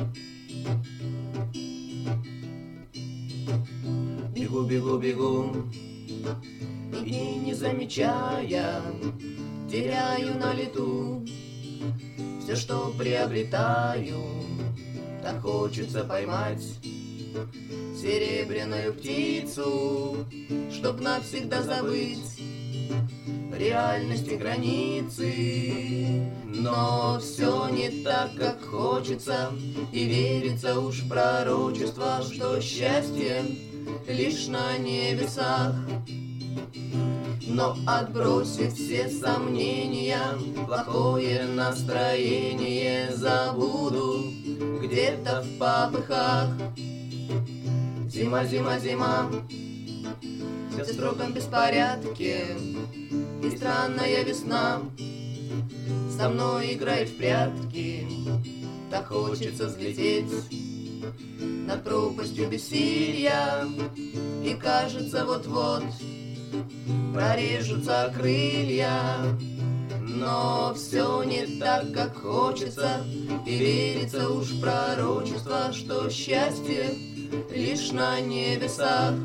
Бегу, бегу, бегу, и не замечая, теряю на лету все, что приобретаю. Так хочется поймать серебряную птицу, чтоб навсегда забыть реальности границы. Но все не так, как хочется, и верится уж в пророчество, что счастье лишь на небесах. Но отбросив все сомнения, плохое настроение забуду где-то в попыхах. Зима, зима, зима, все в строгом беспорядке, и странная весна со мной играет в прятки. Так хочется взлететь над пропастью бессилья, и кажется, вот-вот прорежутся крылья. Но все не так, как хочется, и верится уж в пророчество, что счастье лишь на небесах.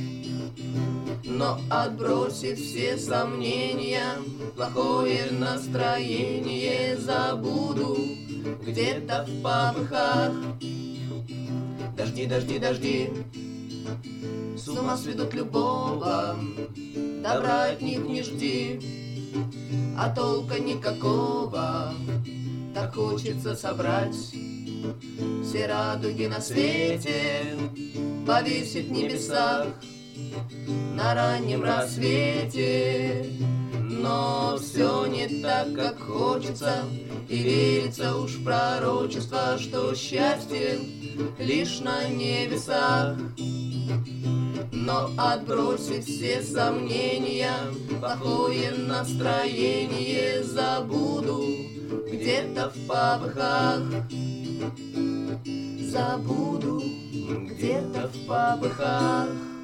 Но отбросив все сомнения, плохое настроение забуду где-то в попыхах. Дожди, дожди, дожди с ума сведут любого, добра от них не жди, а толка никакого. Так хочется собрать все радуги на свете, повесить в небесах на раннем рассвете. Но все не так, как хочется, и верится уж в пророчество, что счастье лишь на небесах. Но отбросив все сомнения, плохое настроение забуду где-то в попыхах. Забуду где-то в попыхах.